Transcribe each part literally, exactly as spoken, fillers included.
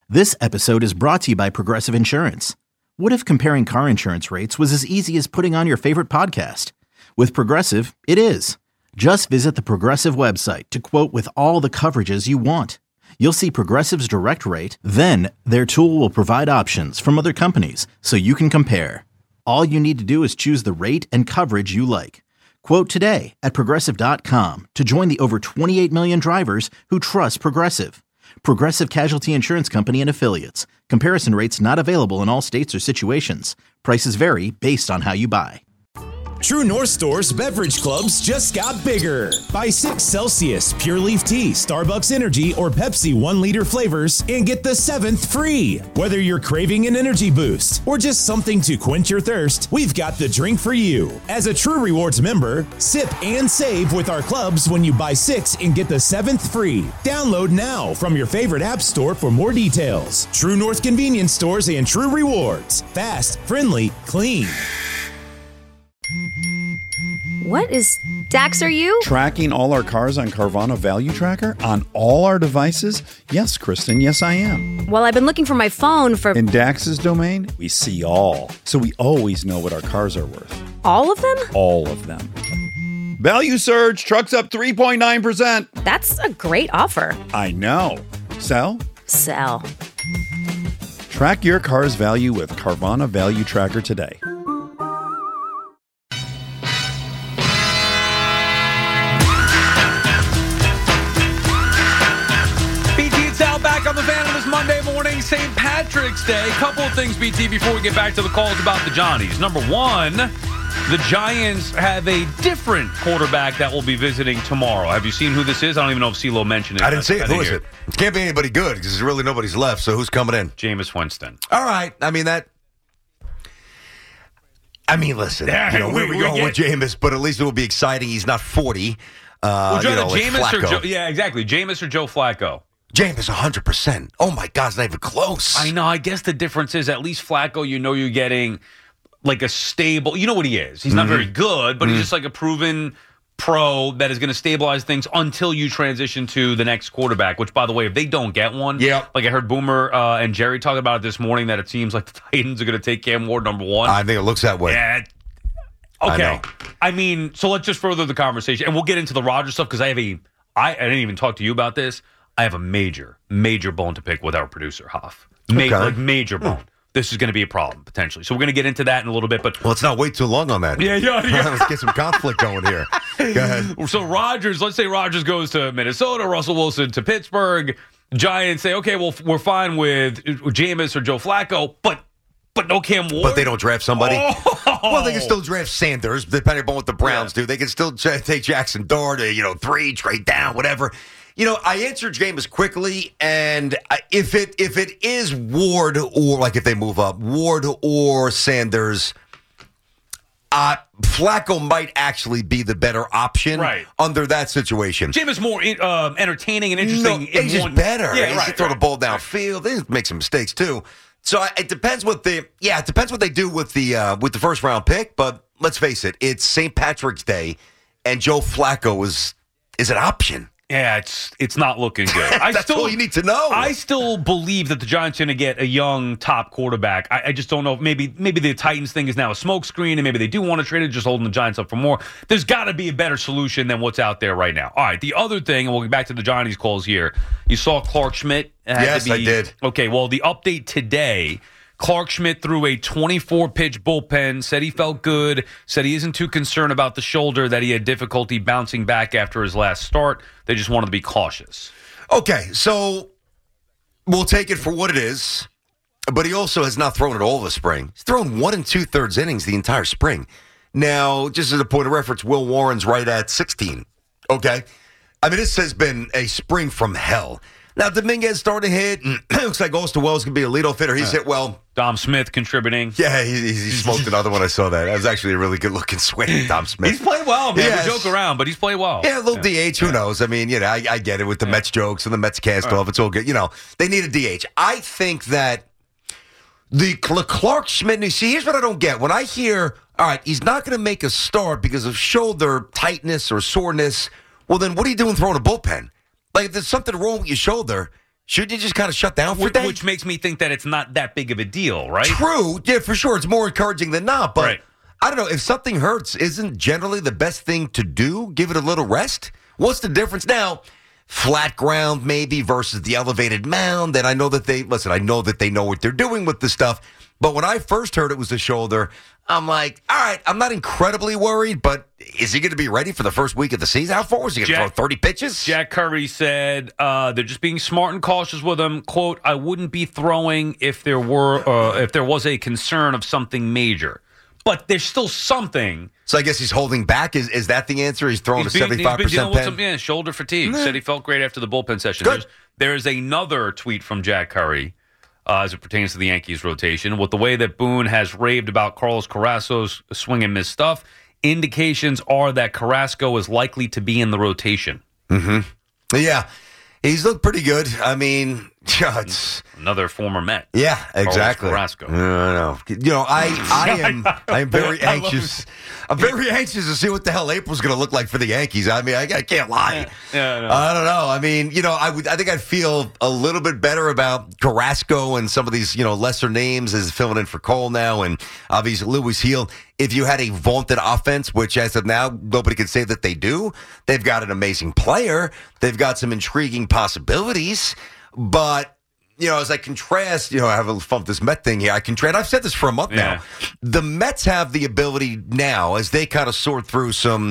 This episode is brought to you by Progressive Insurance. What if comparing car insurance rates was as easy as putting on your favorite podcast? With Progressive, it is. Just visit the Progressive website to quote with all the coverages you want. You'll see Progressive's direct rate, then their tool will provide options from other companies so you can compare. All you need to do is choose the rate and coverage you like. Quote today at progressive dot com to join the over twenty-eight million drivers who trust Progressive. Progressive Casualty Insurance Company and Affiliates. Comparison rates not available in all states or situations. Prices vary based on how you buy. True North Store's beverage clubs just got bigger. Buy six Celsius, Pure Leaf Tea, Starbucks Energy, or Pepsi one liter flavors and get the seventh free. Whether you're craving an energy boost or just something to quench your thirst, we've got the drink for you. As a True Rewards member, sip and save with our clubs when you buy six and get the seventh free. Download now from your favorite app store for more details. True North Convenience Stores and True Rewards. Fast, friendly, clean. What is Dax, are you? Tracking all our cars on Carvana Value Tracker on all our devices? Yes, Kristen, yes, I am. Well, I've been looking for my phone for... In Dax's domain, we see all. So we always know what our cars are worth. All of them? All of them. Value surge, trucks up three point nine percent. That's a great offer. I know. Sell? Sell. Track your car's value with Carvana Value Tracker today. On the van on this Monday morning, Saint Patrick's Day. Couple of things, B T, before we get back to the calls about the Johnnies. Number one, the Giants have a different quarterback that will be visiting tomorrow. Have you seen who this is? I don't even know if CeeLo mentioned it. I didn't see it. I Who is hear. it? It can't be anybody good because there's really nobody's left. So who's coming in? Jameis Winston. All right. I mean, that... I mean, listen. Yeah, you know, where we- we we going with get- Jameis, but at least it will be exciting. He's not forty. Uh, Would you you rather know, like Jameis or Flacco. Joe? Yeah, exactly. Jameis or Joe Flacco? Jameis, one hundred percent. Oh, my God, it's not even close. I know. I guess the difference is at least Flacco, you know you're getting like a stable... You know what he is. He's not Mm-hmm. very good, but Mm-hmm. he's just like a proven pro that is going to stabilize things until you transition to the next quarterback, which, by the way, if they don't get one... Yeah. Like I heard Boomer uh, and Jerry talk about it this morning, that it seems like the Titans are going to take Cam Ward number one. I think it looks that way. Yeah. Okay. I know. I mean, so let's just further the conversation, and we'll get into the Rodgers stuff because I have a... I, I didn't even talk to you about this. I have a major, major bone to pick with our producer, Hoff. Ma- Okay. Like, major bone. This is going to be a problem, potentially. So we're going to get into that in a little bit. But Well, let's not wait too long on that. Yeah, yeah, yeah. Let's get some conflict going here. Go ahead. So Rodgers, let's say Rodgers goes to Minnesota, Russell Wilson to Pittsburgh. Giants say, okay, well, we're fine with Jameis or Joe Flacco, but but no Cam Ward. But they don't draft somebody. Oh. Well, they can still draft Sanders, depending upon what the Browns Yeah. do. They can still ch- take Jackson Dart, you know, three, trade down, whatever. You know, I answered Jameis quickly, and I- if it if it is Ward or, like, if they move up, Ward or Sanders, uh, Flacco might actually be the better option Right. under that situation. Jameis more uh, entertaining and No, interesting. in he's just one- better. Yeah, he right, can throw right. the ball downfield. They make some mistakes too. So I- it depends what they. Yeah, it depends what they do with the uh, with the first round pick. But let's face it, it's Saint Patrick's Day, and Joe Flacco is is an option. Yeah, it's it's not looking good. I That's still, all you need to know. I still believe that the Giants are going to get a young top quarterback. I, I just don't know. If maybe maybe the Titans thing is now a smokescreen, and maybe they do want to trade it, just holding the Giants up for more. There's got to be a better solution than what's out there right now. All right, the other thing, and we'll get back to the Johnny's calls here. You saw Clark Schmidt. had Yes, to be, I did. Okay, well, the update today. Clark Schmidt threw a twenty-four pitch bullpen, said he felt good, said he isn't too concerned about the shoulder, that he had difficulty bouncing back after his last start. They just wanted to be cautious. Okay, so we'll take it for what it is. But he also has not thrown it all the spring. He's thrown one and two thirds innings the entire spring. Now, just as a point of reference, Will Warren's right at sixteen. Okay, I mean, this has been a spring from hell. Now, Dominguez started to hit, and it looks like Austin Wells can be a leadoff hitter. He's hit well. Dom Smith contributing. Yeah, he, he, he smoked another one. I saw that. That was actually a really good-looking swing, Dom Smith. He's played well, man. Yes. We joke around, but he's played well. Yeah, a little D H. Who knows? I mean, you know, I, I get it with the Mets jokes and the Mets cast off. It's all good. You know, they need a D H. I think that the Clark Schmidt news. See, here's what I don't get. When I hear, all right, he's not going to make a start because of shoulder tightness or soreness, well, then what are you doing throwing a bullpen? Like, if there's something wrong with your shoulder, Shouldn't you just kind of shut down for a which, day? which makes me think that it's not that big of a deal, right? True. Yeah, for sure. It's more encouraging than not. But Right. I don't know. If something hurts, isn't generally the best thing to do? Give it a little rest? What's the difference now? Flat ground maybe versus the elevated mound. And I know that they, listen, I know that they know what they're doing with this stuff. But when I first heard it was the shoulder, I'm like, all right, I'm not incredibly worried, but is he going to be ready for the first week of the season? How far was he going to throw? Jack- thirty pitches? Jack Curry said uh, they're just being smart and cautious with him. Quote, I wouldn't be throwing if there were uh, if there was a concern of something major. But there's still something. So I guess he's holding back. Is is that the answer? He's throwing He's a been, seventy-five he's been percent dealing with pen? some yeah, shoulder fatigue. Said he felt great after the bullpen session. Good. There's, there's another tweet from Jack Curry uh, as it pertains to the Yankees rotation. With the way that Boone has raved about Carlos Carrasco's swing and miss stuff, indications are that Carrasco is likely to be in the rotation. Yeah. He's looked pretty good. I mean, yeah, it's... Another former Met. Yeah, exactly. Carrasco. No, no, no. You know, I, I am, I am very I love anxious. I'm very anxious to see what the hell April's going to look like for the Yankees. I mean, I, I can't lie. Yeah, I know. I don't know. I mean, you know, I would, I think I'd feel a little bit better about Carrasco and some of these, you know, lesser names as filling in for Cole now, and obviously Lewis Heel. If you had a vaunted offense, which as of now nobody can say that they do, they've got an amazing player. They've got some intriguing possibilities, but. You know, as I contrast, you know, I have a little fun with this Met thing here. I contrast, I've said this for a month Yeah. now. The Mets have the ability now, as they kind of sort through some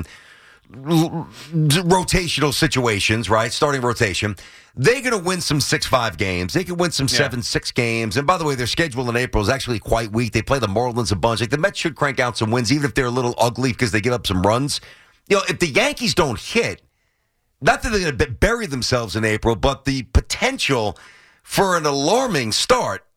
l- rotational situations, right? Starting rotation. They're going to win some six five games. They can win some seven six games. And by the way, their schedule in April is actually quite weak. They play the Marlins a bunch. Like the Mets should crank out some wins, even if they're a little ugly because they give up some runs. You know, if the Yankees don't hit, not that they're going to bury themselves in April, but the potential for an alarming start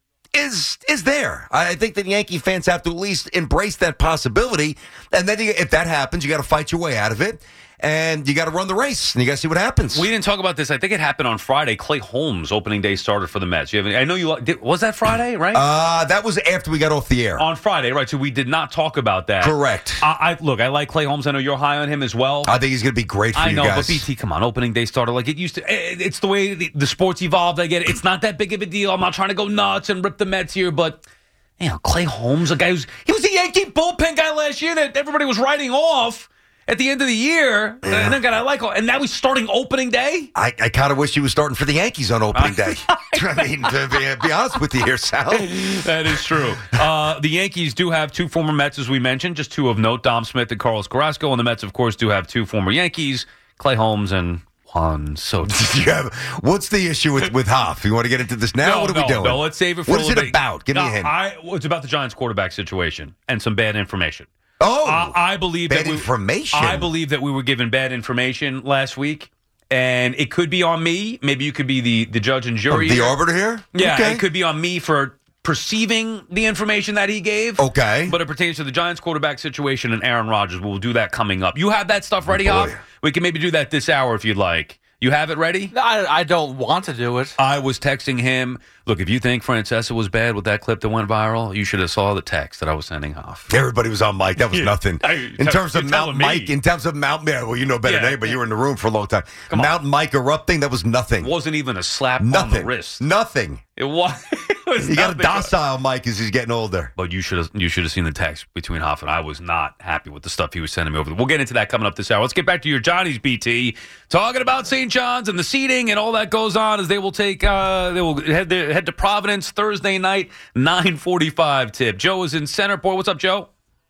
is is there. I think that Yankee fans have to at least embrace that possibility. And then you, if that happens, you got to fight your way out of it. And you got to run the race, and you got to see what happens. We didn't talk about this. I think it happened on Friday. Clay Holmes, opening day starter for the Mets. You have any, I know you did, was that Friday, right? Uh, that was after we got off the air. on Friday, right? So we did not talk about that. Correct. I, I look. I like Clay Holmes. I know you're high on him as well. I think he's going to be great for I you know, guys. but B T, come on, opening day starter like it used to. it- It's the way the, the sport's evolved. I get it. It's not that big of a deal. I'm not trying to go nuts and rip the Mets here, but you know, Clay Holmes, a guy who's he was the Yankee bullpen guy last year that everybody was writing off at the end of the year, Yeah. and then got I like, and now he's starting opening day. I, I kind of wish he was starting for the Yankees on opening day. I mean, to be, be honest with you here, Sal. That is true. Uh, the Yankees do have two former Mets, as we mentioned, just two of note, Dom Smith and Carlos Carrasco. And the Mets, of course, do have two former Yankees, Clay Holmes and Juan Soto. You have- what's the issue with, with Hoff? You want to get into this now? No, what are no, we doing? no, let's save it for What a is little it bit. about? Give no, me a hint. I, well, it's about the Giants quarterback situation and some bad information. oh, I, I believe bad that we, information. I believe that we were given bad information last week, and it could be on me. Maybe you could be the, the judge and jury. the here. arbiter here? Yeah, Okay. it could be on me for perceiving the information that he gave. Okay. But it pertains to the Giants quarterback situation and Aaron Rodgers. We'll do that coming up. You have that stuff ready, boy. Hop? We can maybe do that this hour if you'd like. You have it ready? I, I don't want to do it. I was texting him. Look, if you think Francesa was bad with that clip that went viral, you should have saw the text that I was sending off. Everybody was on mic. That was Yeah. nothing. I- In terms of you're Mount telling me. Mike, in terms of Mount, yeah, well, you know better Yeah. than anybody. You were in the room for a long time. Come on. Mount Mike erupting, that was nothing. It wasn't even a slap on the Nothing. wrist. Nothing. It was. It was You got a nothing. docile Mike as he's getting older. But you should have you should have seen the text between Hoff and I. Was not happy with the stuff he was sending me over. We'll get into that coming up this hour. Let's get back to your Johnny's B T, talking about Saint John's and the seating and all that goes on as they will take uh, they will head to, head to Providence Thursday night, nine forty-five tip. Joe is in Centerport. What's up, Joe?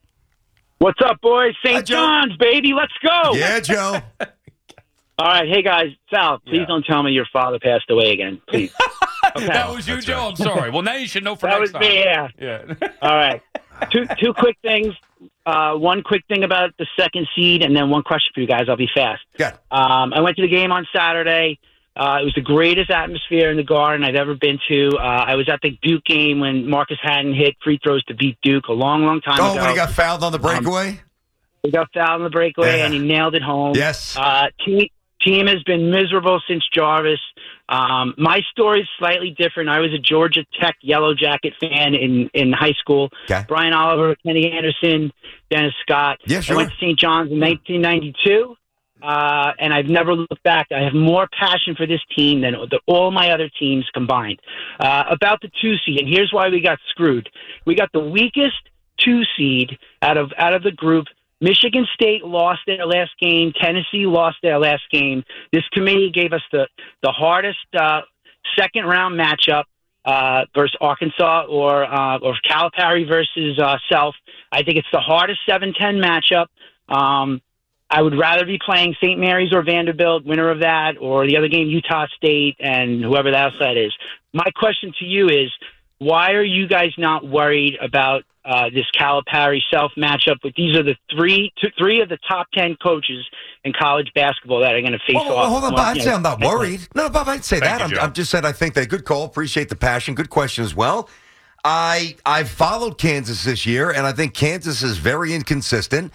What's up, boys? Hi, Saint Joe. John's, baby. Let's go. Yeah, Joe. All right. Hey, guys. Sal, please Yeah. don't tell me your father passed away again. Please. Okay. That was you, That's Joe. right. I'm sorry. Well, now you should know for That next was time. me, yeah. Yeah. All right. Two two quick things. Uh, one quick thing about the second seed, and then one question for you guys. I'll be fast. Good. Um, I went to the game on Saturday. Uh, it was the greatest atmosphere in the Garden I've ever been to. Uh, I was at the Duke game when Marcus Hatton hit free throws to beat Duke a long, long time Oh, ago. when he got fouled on the breakaway? He got fouled in the breakaway, Yeah. and he nailed it home. Yes. Uh, team, team has been miserable since Jarvis. Um, my story's slightly different. I was a Georgia Tech Yellow Jacket fan in, in high school. Okay. Brian Oliver, Kenny Anderson, Dennis Scott. Yeah, sure. I went to Saint John's in nineteen ninety-two. uh, and I've never looked back. I have more passion for this team than the, all my other teams combined. Uh, about the two seed, and here's why we got screwed. We got the weakest two seed out of out of the group. Michigan State lost their last game. Tennessee lost their last game. This committee gave us the the hardest uh, second round matchup uh, versus Arkansas or uh, or Calipari versus uh, Self. I think it's the hardest seven ten matchup. Um, I would rather be playing Saint Mary's or Vanderbilt, winner of that, or the other game, Utah State and whoever the outside is. My question to you is, why are you guys not worried about uh, this Calipari Self matchup? But these are the three two, three of the top ten coaches in college basketball that are going to face well, off. Hold on, Bob. I'd you say know, I'm not worried. No, Bob, I'd say Thank that. you, I'm, Joe. I'm just said I think that good call. Appreciate the passion. Good question as well. I I've followed Kansas this year, and I think Kansas is very inconsistent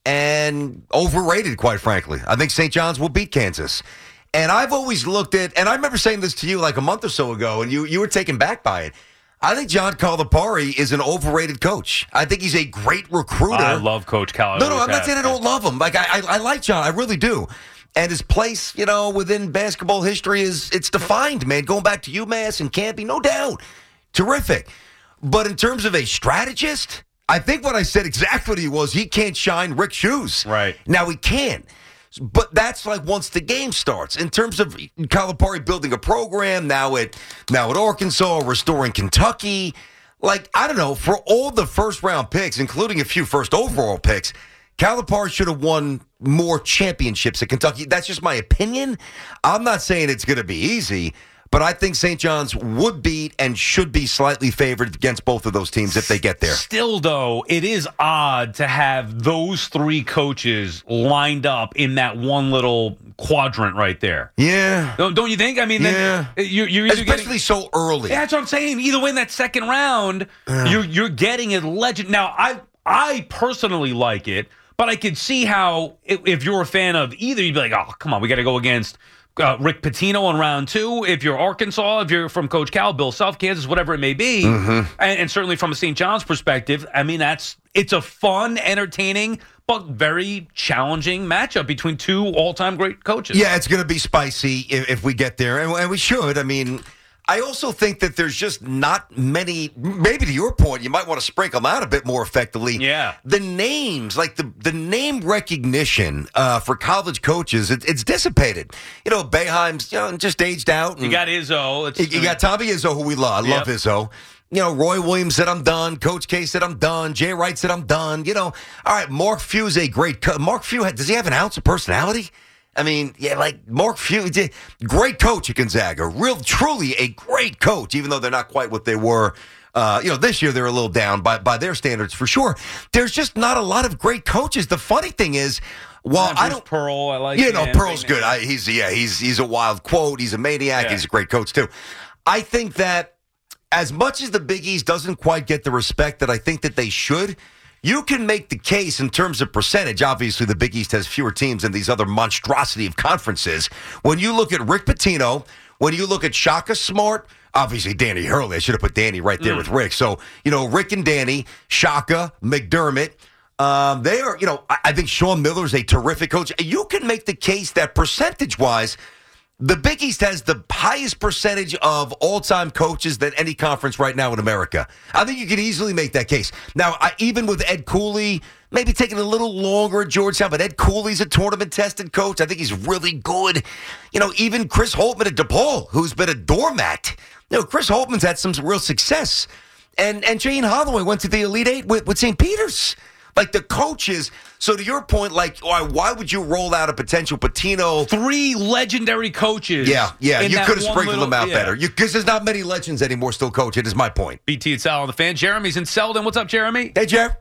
and overrated, quite frankly. I think Saint John's will beat Kansas. And I've always looked at, and I remember saying this to you like a month or so ago, and you, you were taken back by it. I think John Calipari is an overrated coach. I think he's a great recruiter. I love Coach Cal. No, no, I'm not saying I don't love him. Like I, I, I like John. I really do. And his place, you know, within basketball history is it's defined, man. Going back to UMass and Campy, no doubt, terrific. But in terms of a strategist, I think what I said exactly what he was. He can't shine Rick's shoes. Right. Now he can. But that's like once the game starts. In terms of Calipari building a program, now at now at Arkansas, restoring Kentucky, like, I don't know, for all the first-round picks, including a few first overall picks, Calipari should have won more championships at Kentucky. That's just my opinion. I'm not saying it's going to be easy, but I think Saint John's would beat and should be slightly favored against both of those teams if they get there. Still, though, it is odd to have those three coaches lined up in that one little quadrant right there. Yeah. Don't, don't you think? I mean, Yeah. then you're, you're either Especially getting, so early. Yeah, that's what I'm saying. Either way, in that second round, you're you're getting a legend. Now, I I personally like it, but I could see how if, if you're a fan of either, you'd be like, oh, come on, we got to go against Uh, Rick Pitino in round two. If you're Arkansas, if you're from Coach Cal, Bill Self, Kansas, whatever it may be, Mm-hmm. and, and certainly from a Saint John's perspective, I mean, that's it's a fun, entertaining, but very challenging matchup between two all-time great coaches. Yeah, it's going to be spicy if, if we get there, and, and we should. I mean, I also think that there's just not many, maybe to your point, you might want to sprinkle them out a bit more effectively. Yeah. The names, like the, the name recognition uh, for college coaches, it, it's dissipated. You know, Boeheim's you know, just aged out. And You got Izzo. It's, you, you got Tommy Izzo, who we love. I love Yep. Izzo. You know, Roy Williams said, I'm done. Coach K said, I'm done. Jay Wright said, I'm done. You know, all right, Mark Few is a great coach. Mark Few, does he have an ounce of personality? I mean, yeah, like Mark Few, great coach at Gonzaga. Real, truly a great coach, even though they're not quite what they were. Uh, you know, this year they're a little down by, by their standards for sure. There's just not a lot of great coaches. The funny thing is, while Yeah, I Bruce don't, Pearl, I like you know, him. Pearl's good. I, he's yeah, he's he's a wild quote. He's a maniac. Yeah. He's a great coach too. I think that as much as the Big East doesn't quite get the respect that I think that they should, you can make the case in terms of percentage. Obviously, the Big East has fewer teams than these other monstrosity of conferences. When you look at Rick Pitino, when you look at Shaka Smart, obviously Danny Hurley, I should have put Danny right there Mm. with Rick. So, you know, Rick and Danny, Shaka, McDermott, um, they are, you know, I, I think Sean Miller's a terrific coach. You can make the case that percentage-wise, the Big East has the highest percentage of all-time coaches than any conference right now in America. I think you can easily make that case. Now, I, even with Ed Cooley, maybe taking a little longer at Georgetown, but Ed Cooley's a tournament-tested coach. I think he's really good. You know, even Chris Holtman at DePaul, who's been a doormat. You know, Chris Holtman's had some real success. And and Jane Holloway went to the Elite Eight with, with Saint Peter's. Like the coaches, so to your point, like, why, why would you roll out a potential Pitino? Three legendary coaches. Yeah, yeah, in you that could have one sprinkled little- them out yeah. better. Because there's not many legends anymore still coaching, is my point. B T and Sal on the fan. Jeremy's in Selden. What's up, Jeremy? Hey, Jer.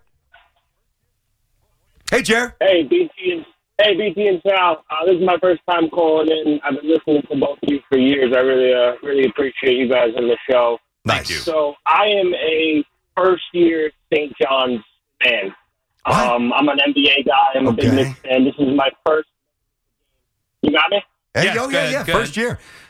Hey, Jer. Hey, B T and hey, B T and Sal. Uh, this is my first time calling in. I've been listening to both of you for years. I really, uh, really appreciate you guys on the show. Nice. you. So I am a first-year Saint John's fan. What? Um, I'm an N B A guy. I'm a big Okay. Knicks fan. This is my first. You got me? Hey, Yes, oh, go yeah, ahead, yeah, go first year.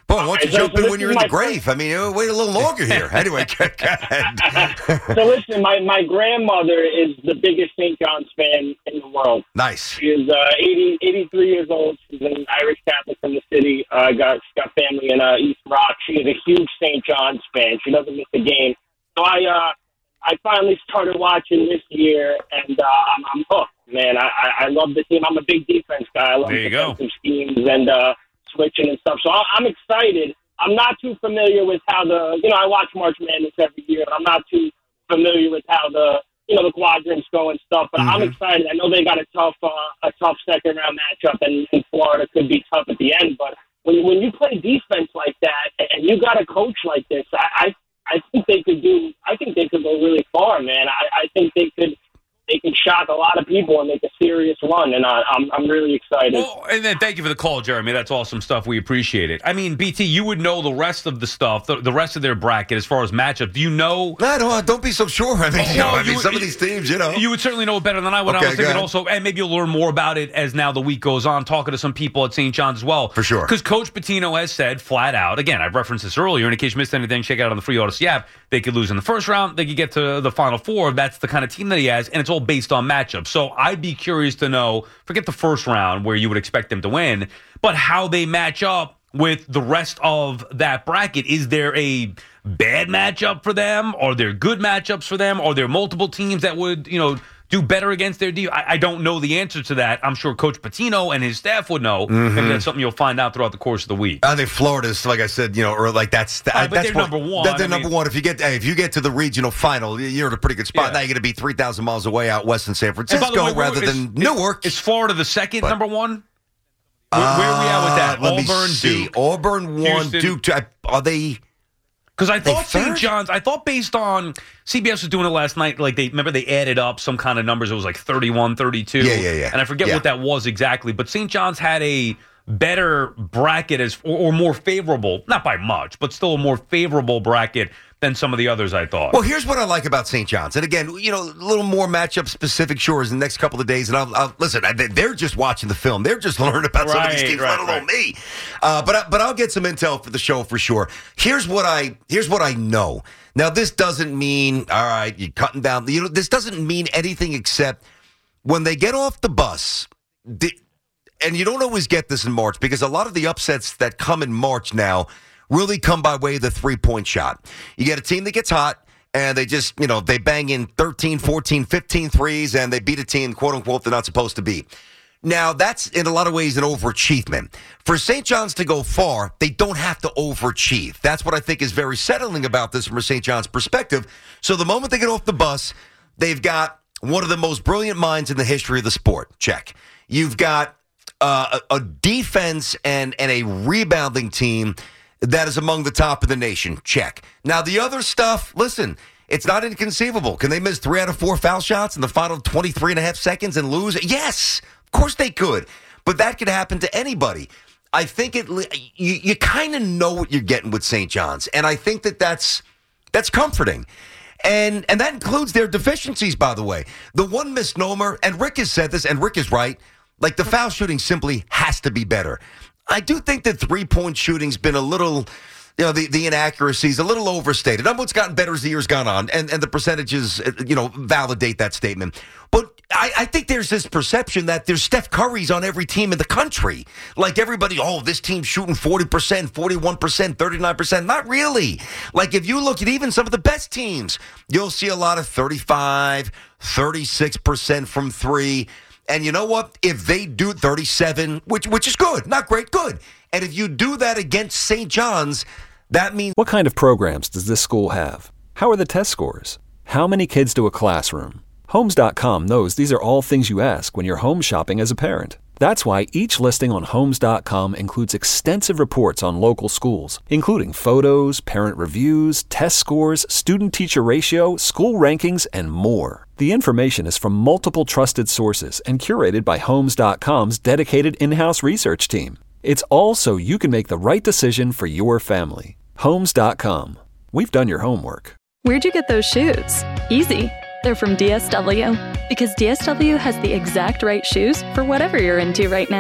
Boy, why don't you So- jump so in this when you're is in the my grave? I mean, uh, wait a little longer here. Anyway, go, go ahead. So listen, my, my grandmother is the biggest Saint John's fan in the world. Nice. She is uh, eighty, eighty-three years old. She's an Irish Catholic from the city. Uh, got she's got family in uh, East Rock. She is a huge Saint John's fan. She doesn't miss a game. So I uh, I finally started watching this year, and uh, I'm, I'm hooked, man. I, I, I love the team. I'm a big defense guy. I love There you go. defensive schemes and uh, switching and stuff. So I, I'm excited. I'm not too familiar with how the, you know, I watch March Madness every year, but I'm not too familiar with how the, you know, the quadrants go and stuff. But I'm excited. I know they got a tough, uh, a tough second round matchup, and, and Florida could be tough at the end. But when when you play defense like that, and you got a coach like this, I, I I think they could do. I think they could go really far, man. I, I think they could. They can shock a lot of people and make a serious run, and I, I'm I'm really excited. Well, and then thank you for the call, Jeremy. That's awesome stuff. We appreciate it. I mean, B T, you would know the rest of the stuff, the, the rest of their bracket as far as matchup. Do you know? No, don't, don't be so sure. I mean, Oh, you know, no, I you mean, would- some of these teams, you know. You would certainly know it better than I would. Okay, I was go thinking ahead. also, and maybe you'll learn more about it as now the week goes on, talking to some people at Saint John's as well. For sure. Because Coach Pitino has said flat out, again, I've referenced this earlier, and in case you missed anything, check it out on the free Odyssey app. They could lose in the first round. They could get to the Final Four. That's the kind of team that he has, and it's all based on matchups. So I'd be curious to know, forget the first round where you would expect them to win, but how they match up with the rest of that bracket. Is there a bad matchup for them? Are there good matchups for them? Are there multiple teams that would, you know, do better against their D? I, I don't know the answer to that. I'm sure Coach Pitino and his staff would know. Mm-hmm. Maybe that's something you'll find out throughout the course of the week. I think Florida's, like I said, you know, or like that's Uh, but that's they're what- number one. That, they're I number mean- one. If you get hey, if you get to the regional final, you're in a pretty good spot. Yeah. Now you're going to be three thousand miles away out west in San And by Francisco the way, where- rather is- than Newark. Is Florida the second But- number one? Where, where are we at with that? Uh, let me Auburn, see. Duke. Auburn one, Houston. Duke two. I- Are they? Because I They thought Saint third? John's, I thought based on C B S was doing it last night, like they remember they added up some kind of numbers. It was like thirty-one, thirty-two. Yeah, yeah, yeah. And I forget Yeah. what that was exactly. But Saint John's had a better bracket as or, or more favorable, not by much, but still a more favorable bracket than some of the others, I thought. Well, here's what I like about Saint John's, and again, you know, a little more matchup specific, sure, in the next couple of days. And I'll, I'll listen. I- They're just watching the film. They're just learning about some of these Right, teams, right, let alone right. me. Uh, but I, but I'll get some intel for the show for sure. Here's what I here's what I know. Now, this doesn't mean all right. You're cutting down. You know, this doesn't mean anything except when they get off the bus. The, and you don't always get this in March because a lot of the upsets that come in March now really come by way of the three-point shot. You get a team that gets hot, and they just, you know, they bang in thirteen, fourteen, fifteen threes, and they beat a team, quote-unquote, they're not supposed to beat. Now, that's in a lot of ways an overachievement. For Saint John's to go far, they don't have to overachieve. That's what I think is very settling about this from a Saint John's perspective. So the moment they get off the bus, they've got one of the most brilliant minds in the history of the sport. Check. You've got uh, a, a defense and, and a rebounding team that is among the top of the nation. Check. Now, the other stuff, listen, it's not inconceivable. Can they miss three out of four foul shots in the final twenty-three and a half seconds and lose? Yes, of course they could. But that could happen to anybody. I think it. You, you kind of know what you're getting with Saint John's, and I think that that's that's comforting. And and that includes their deficiencies, by the way. The one misnomer, and Rick has said this, and Rick is right, like the foul shooting simply has to be better. I do think that three-point shooting's been a little, you know, the, the inaccuracies, a little overstated. I know it's gotten better as the years gone on, and, and the percentages, you know, validate that statement. But I, I think there's this perception that there's Steph Curry's on every team in the country. Like everybody, oh, this team's shooting forty percent, forty-one percent, thirty-nine percent. Not really. Like if you look at even some of the best teams, you'll see a lot of thirty-five, thirty-six percent from three. And you know what? If they do thirty-seven, which which is good, not great, good. And if you do that against Saint John's, that means What kind of programs does this school have? How are the test scores? How many kids do a classroom? Homes dot com knows these are all things you ask when you're home shopping as a parent. That's why each listing on Homes dot com includes extensive reports on local schools, including photos, parent reviews, test scores, student-teacher ratio, school rankings, and more. The information is from multiple trusted sources and curated by Homes dot com's dedicated in-house research team. It's all so you can make the right decision for your family. Homes dot com. We've done your homework. Where'd you get those shoes? Easy. They're from D S W. Because D S W has the exact right shoes for whatever you're into right now.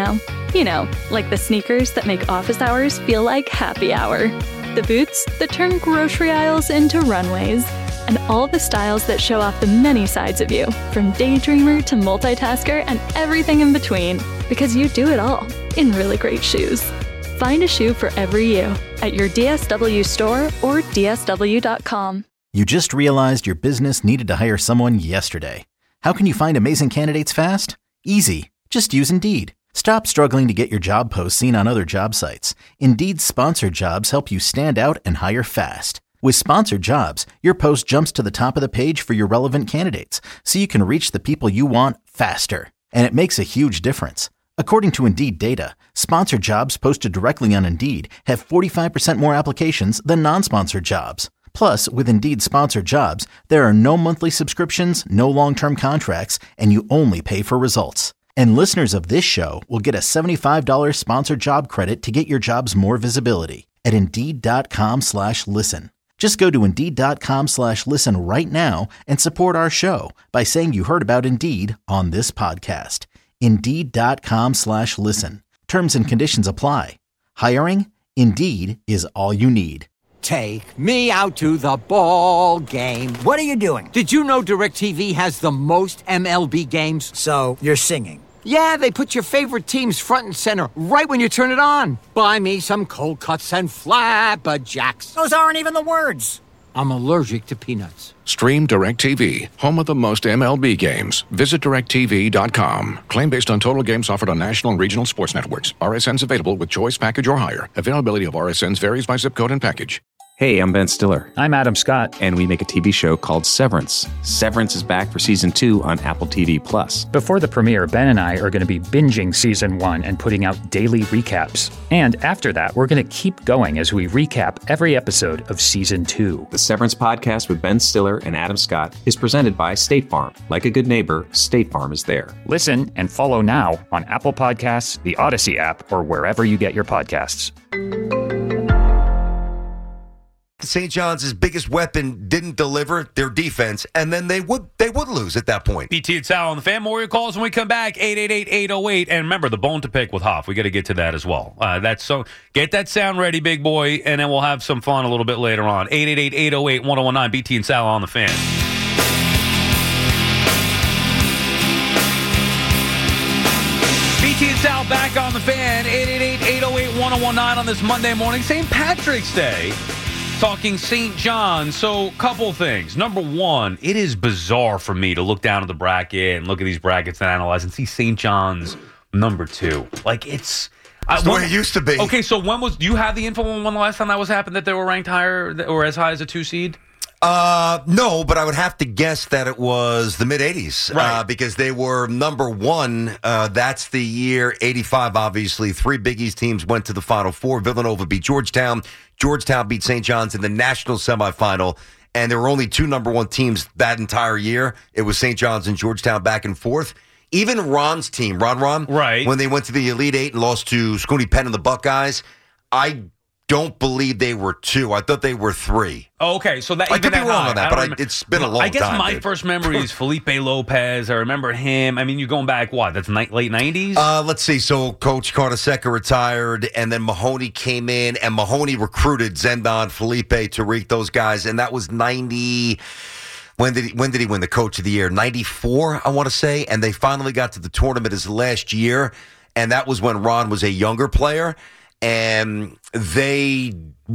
You know, like the sneakers that make office hours feel like happy hour. The boots that turn grocery aisles into runways. And all the styles that show off the many sides of you, from daydreamer to multitasker and everything in between. Because you do it all in really great shoes. Find a shoe for every you at your D S W store or D S W dot com. You just realized your business needed to hire someone yesterday. How can you find amazing candidates fast? Easy. Just use Indeed. Stop struggling to get your job posts seen on other job sites. Indeed's sponsored jobs help you stand out and hire fast. With sponsored jobs, your post jumps to the top of the page for your relevant candidates, so you can reach the people you want faster. And it makes a huge difference. According to Indeed data, sponsored jobs posted directly on Indeed have forty-five percent more applications than non-sponsored jobs. Plus, with Indeed sponsored jobs, there are no monthly subscriptions, no long-term contracts, and you only pay for results. And listeners of this show will get a seventy-five dollars sponsored job credit to get your jobs more visibility at Indeed.com slash listen. Just go to Indeed.com slash listen right now and support our show by saying you heard about Indeed on this podcast. Indeed.com slash listen. Terms and conditions apply. Hiring? Indeed is all you need. Take me out to the ball game. What are you doing? Did you know DirecTV has the most M L B games? So, you're singing. Yeah, they put your favorite teams front and center right when you turn it on. Buy me some cold cuts and flapjacks. Those aren't even the words. I'm allergic to peanuts. Stream DirecTV, home of the most M L B games. Visit direct T V dot com. Claim based on total games offered on national and regional sports networks. R S Ns available with choice package or higher. Availability of R S Ns varies by zip code and package. Hey, I'm Ben Stiller. I'm Adam Scott. And we make a T V show called Severance. Severance is back for season two on Apple T V Plus. Before the premiere, Ben and I are going to be binging season one and putting out daily recaps. And after that, we're going to keep going as we recap every episode of season two. The Severance podcast with Ben Stiller and Adam Scott is presented by State Farm. Like a good neighbor, State Farm is there. Listen and follow now on Apple Podcasts, the Odyssey app, or wherever you get your podcasts. Saint John's biggest weapon didn't deliver their defense, and then they would they would lose at that point. B T and Sal on the Fan. More calls when we come back. eight eight eight, eight oh eight. And remember, the bone to pick with Hoff. We got to get to that as well. Uh, that's so get that sound ready, big boy, and then we'll have some fun a little bit later on. eight eight eight, eight oh eight, one oh one nine. B T and Sal on the Fan. B T and Sal back on the Fan. eight eight eight, eight oh eight, one oh one nine on this Monday morning. Saint Patrick's Day. Talking Saint John's. So, couple things. Number one, it is bizarre for me to look down at the bracket and look at these brackets and analyze and see Saint John's number two. Like, it's... That's I, the when, way it used to be. Okay, so when was... Do you have the info on when the last time that was happened, that they were ranked higher or as high as a two seed? Uh, no, but I would have to guess that it was the mid-eighties. Right. Uh, because they were number one. Uh, that's the year, eighty-five, obviously. Three Big East teams went to the Final Four. Villanova beat Georgetown. Georgetown beat Saint John's in the national semifinal. And there were only two number one teams that entire year. It was Saint John's and Georgetown back and forth. Even Ron's team, Ron Ron, right, when they went to the Elite Eight and lost to Scooney Penn and the Buckeyes, I don't believe they were two. I thought they were three. Oh, okay, so that I could be that wrong high. on that, I but I, remember, it's been a long time. I guess time, my dude. first memory is Felipe Lopez. I remember him. I mean, you're going back, what, that's ni- late nineties? Uh, let's see. So Coach Carnesecca retired, and then Mahoney came in, and Mahoney recruited Zendon, Felipe, Tariq, those guys, and that was ninety... When did he, when did he win the Coach of the Year? ninety-four, I want to say, and they finally got to the tournament his last year, and that was when Ron was a younger player, and they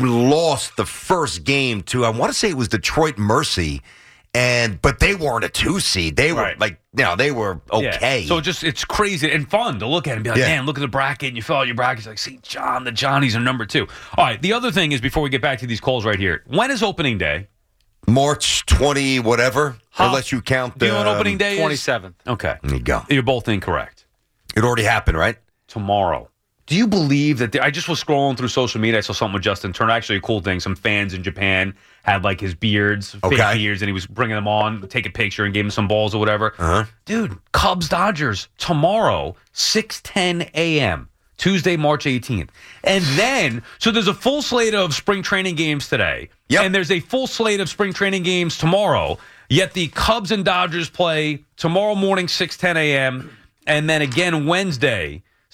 lost the first game to, I want to say it was Detroit Mercy, and but they weren't a two seed. They were right. like, you know, they were okay. Yeah. So just it's crazy and fun to look at and be like, yeah. man, look at the bracket, and you fill out your brackets like, see, John, the Johnnies are number two. All right, the other thing is, before we get back to these calls right here, when is opening day? March twentieth, whatever, huh? unless you count the... Do you know what um, opening day twenty-seventh. Is? Okay. There you go. You're both incorrect. It already happened, right? Tomorrow. Do you believe that... There, I just was scrolling through social media. I saw something with Justin Turner. Actually, a cool thing. Some fans in Japan had, like, his beards, okay. fake beards, and he was bringing them on, take a picture, and gave him some balls or whatever. Uh-huh. Dude, Cubs-Dodgers tomorrow, six ten a.m., Tuesday, March eighteenth. And then, so there's a full slate of spring training games today. Yep. And there's a full slate of spring training games tomorrow. Yet the Cubs and Dodgers play tomorrow morning, six ten a.m., and then again Wednesday,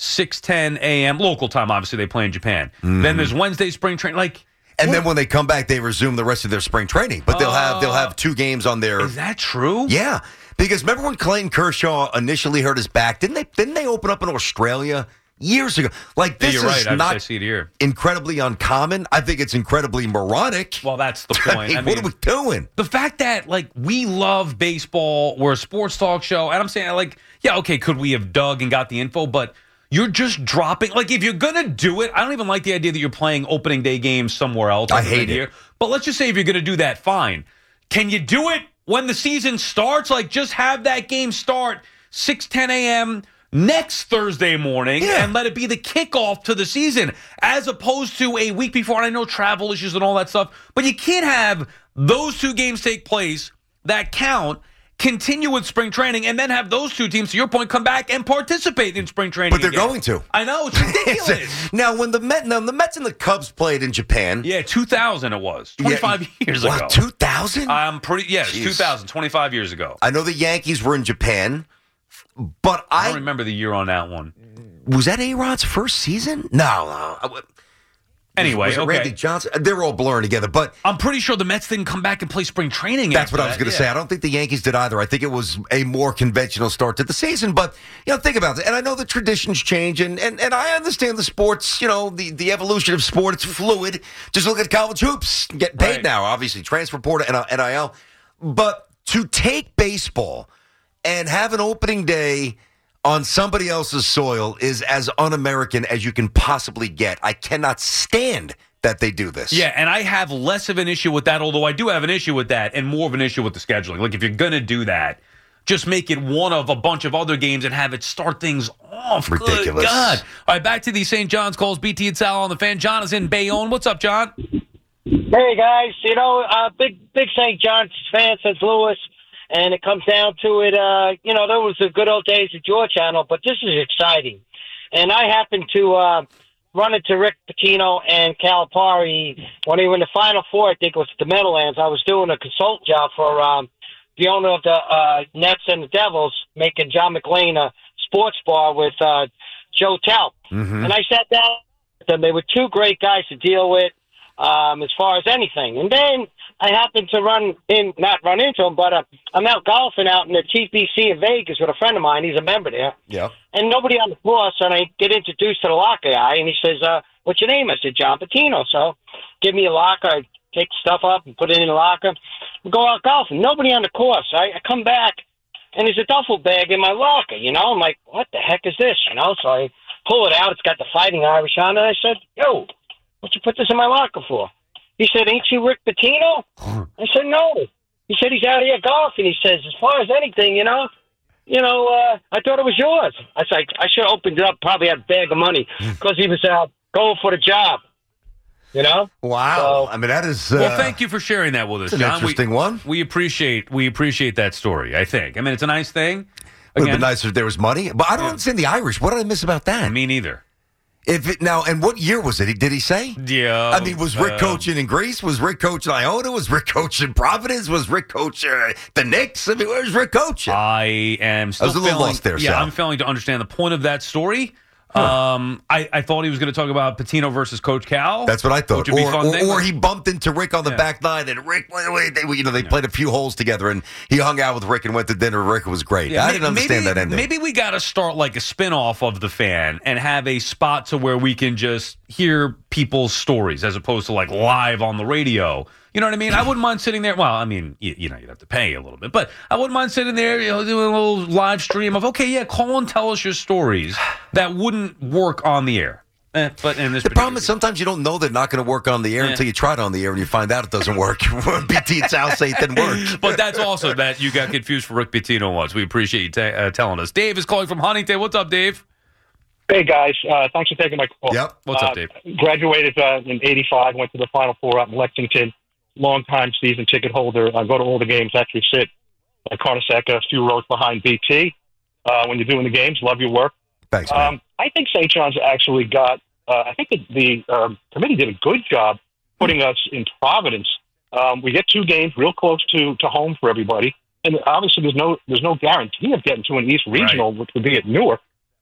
six ten a.m. local time. Obviously, they play in Japan. Mhm. Then there's Wednesday spring training. Like, And what- then when they come back, they resume the rest of their spring training. But they'll have they'll have two games on their. Is that true? Yeah, because remember when Clayton Kershaw initially hurt his back? Didn't they? Didn't they open up in Australia years ago? Like Yeah, this you're is right. I- not I see it here. incredibly uncommon. I think it's incredibly moronic. Well, that's the point. I mean, I what mean, are we doing? The fact that, like, we love baseball, we're a sports talk show, and I'm saying, like, yeah, okay, could we have dug and got the info, but you're just dropping. Like, if you're going to do it, I don't even like the idea that you're playing opening day games somewhere else. I hate it. Here. But let's just say if you're going to do that, fine. Can you do it when the season starts? Like, just have that game start six ten a.m. next Thursday morning and let it be the kickoff to the season as opposed to a week before. And I know travel issues and all that stuff, but you can't have those two games take place that count, continue with spring training, and then have those two teams, to your point, come back and participate in spring training. But they're again. going to. I know, it's ridiculous. Now, when the Met, now the Mets and the Cubs played in Japan. Yeah, two thousand it was. twenty-five years wow, ago. two thousand? I'm pretty, yes, Jeez. two thousand, twenty-five years ago. I know the Yankees were in Japan, but I, I don't remember the year on that one. was that A-Rod's first season? No, no. I- Anyway, was it okay. Randy Johnson? They're all blurring together, but I'm pretty sure the Mets didn't come back and play spring training. that's after what I was that. going to Yeah. say. I don't think the Yankees did either. I think it was a more conventional start to the season. But, you know, think about it. And I know the traditions change, and, and, and I understand the sports, you know, the, the evolution of sport. It's fluid. Just look at college hoops. Get paid Right. now, obviously. Transfer portal, N I L. But to take baseball and have an opening day on somebody else's soil is as un-American as you can possibly get. I cannot stand that they do this. Yeah, and I have less of an issue with that, although I do have an issue with that and more of an issue with the scheduling. Like, if you're going to do that, just make it one of a bunch of other games and have it start things off. Ridiculous. Good God. All right, back to the Saint John's calls. B T and Sal on the Fan. John is in Bayonne. What's up, John? Hey guys, you know, uh, big big Saint John's fan since Louis, and it comes down to it. Uh, you know, there was the good old days of your channel, but this is exciting, and I happen to uh, run into Rick Pitino and Calipari when they were in the Final Four. I think it was at the Meadowlands. I was doing a consult job for um, the owner of the uh, Nets and the Devils, making John McLean a sports bar with uh, Joe Talp, Mhm. and I sat down with them. They were two great guys to deal with. Um, as far as anything. And then I happened to run in, not run into him, but uh, I'm out golfing out in the T P C in Vegas with a friend of mine. He's a member there. Yeah. And nobody on the course, and I get introduced to the locker guy, and he says, uh, what's your name? I said, John Patino. So give me a locker. I take stuff up and put it in the locker. We go out golfing. Nobody on the course. I, I come back, and there's a duffel bag in my locker, you know? I'm like, what the heck is this, you know? So I pull it out. It's got the Fighting Irish on it. I said, yo, what you put this in my locker for? He said, ain't you Rick Pitino? I said, no. He said, he's out here golfing. He says, as far as anything, you know, you know, uh, I thought it was yours. I was like, I should have opened it up, probably had a bag of money, because he was uh, going for the job, you know? Wow. I mean, that is... Uh, well, thank you for sharing that with us, it's an John. interesting we, one. We appreciate we appreciate that story, I think. I mean, it's a nice thing. It would have Again, been nicer if there was money. But I don't understand the Irish. What did I miss about that? Me neither. If it, now, and what year was it? Did he say? Yeah. I mean, was Rick uh, coaching in Greece? Was Rick coaching Iona? Was Rick coaching Providence? Was Rick coaching uh, the Knicks? I mean, where's Rick coaching? I am still I was a little failing, lost there, Yeah, Sal. I'm failing to understand the point of that story. Um, I, I thought he was going to talk about Patino versus Coach Cal. That's what I thought. Which would be Or, fun or, thing, or but- he bumped into Rick on the Yeah. back nine, and Rick, wait, wait, they, you know, they played a few holes together, and he hung out with Rick and went to dinner. Rick was great. Yeah, I may- didn't understand maybe, that ending. Maybe we got to start like a spin-off of The Fan and have a spot to where we can just hear people's stories as opposed to like live on the radio. You know what I mean? I wouldn't mind sitting there. Well, I mean, you, you know, you'd have to pay a little bit, but I wouldn't mind sitting there, you know, doing a little live stream of, okay, yeah, call and tell us your stories that wouldn't work on the air. Eh, but in this The problem is sometimes you don't know they're not going to work on the air Yeah. until you try it on the air and you find out it doesn't work. B T and Sal say it didn't work. But that's also that you got confused for Rick Pitino once. We appreciate you ta- uh, telling us. Dave is calling from Huntington. What's up, Dave? Hey, guys. Uh, thanks for taking my call. Yep. What's up, Uh, Dave? Graduated uh, in eighty-five, went to the Final Four out in Lexington. Long-time season ticket holder. I go to all the games, actually sit at Carnesecca, a few rows behind B T. Uh, when you're doing the games, love your work. Thanks, man. Um, I think Saint John's actually got, uh, I think the, the um, committee did a good job putting us in Providence. Um, we get two games real close to, to home for everybody. And obviously there's no there's no guarantee of getting to an East Regional, which would be at Newark.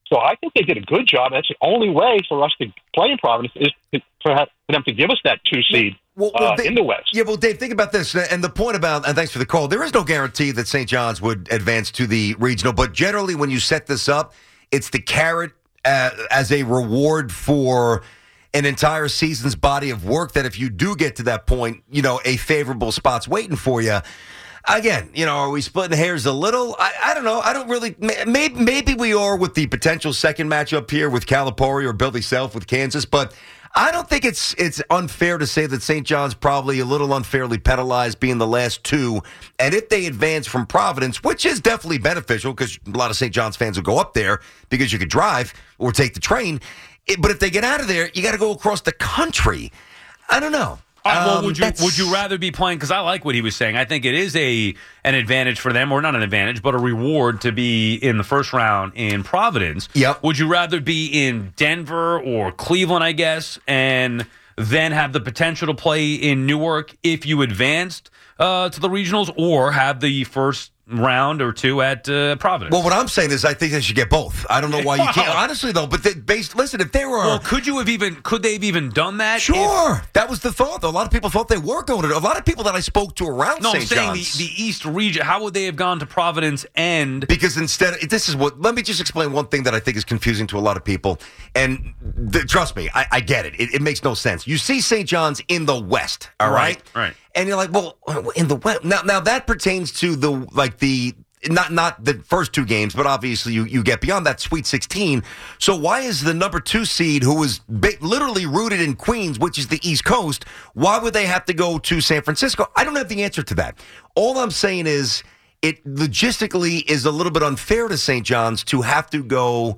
So I think they did a good job. That's the only way for us to play in Providence is to, for, have, for them to give us that two seed Well, well, uh, Dave- in the West. Yeah, well, Dave, think about this. And the point about, and thanks for the call, there is no guarantee that Saint John's would advance to the regional. But generally, when you set this up, it's the carrot uh, as a reward for an entire season's body of work that if you do get to that point, you know, a favorable spot's waiting for you. Again, you know, are we splitting hairs a little? I, I don't know. I don't really. Maybe, maybe we are with the potential second matchup here with Calipari or Billy Self with Kansas, but I don't think it's it's unfair to say that Saint John's probably a little unfairly penalized being the last two. And if they advance from Providence, which is definitely beneficial because a lot of Saint John's fans will go up there because you could drive or take the train. It, but if they get out of there, you got to go across the country. I don't know. All right, well, Um, would you that's- would you rather be playing? Because I like what he was saying. I think it is a an advantage for them, or not an advantage, but a reward to be in the first round in Providence. Yep. Would you rather be in Denver or Cleveland, I guess, and then have the potential to play in Newark if you advanced uh, to the regionals, or have the first round or two at uh, Providence? Well, what I'm saying is I think they should get both. I don't know why you can't. Honestly, though, but they, based, listen, if they were... Well, could you have even, could they have even done that? Sure. If, that was the thought, though. A lot of people thought they were going to. A lot of people that I spoke to around no, I'm Saint saying the, John's. the East region, how would they have gone to Providence and... Because instead, this is what, let me just explain one thing that I think is confusing to a lot of people. And th- trust me, I, I get it. it. It makes no sense. You see Saint John's in the West, all right? Right, right. And you're like, well, in the West. Now, now that pertains to the, like the, Not not the first two games, but obviously you, you get beyond that Sweet sixteen. So why is the number two seed, who was ba- literally rooted in Queens, which is the East Coast, why would they have to go to San Francisco? I don't have the answer to that. All I'm saying is it logistically is a little bit unfair to Saint John's to have to go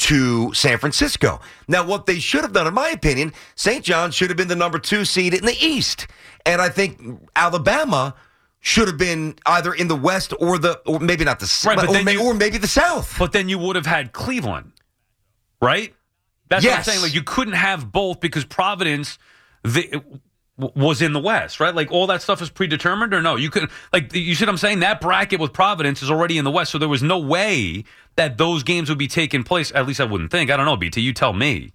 to San Francisco. Now, what they should have done, in my opinion, Saint John's should have been the number two seed in the East. And I think Alabama should have been either in the West or the, or maybe not the, Right, but or, then may, you- or maybe the South. But then you would have had Cleveland, right? That's what I'm Yes. saying. Like, you couldn't have both because Providence the, w- was in the West, right? Like, all that stuff is predetermined, or no? You could, like, you see what I'm saying? That bracket with Providence is already in the West, so there was no way that those games would be taking place. At least I wouldn't think. I don't know, B T. You tell me.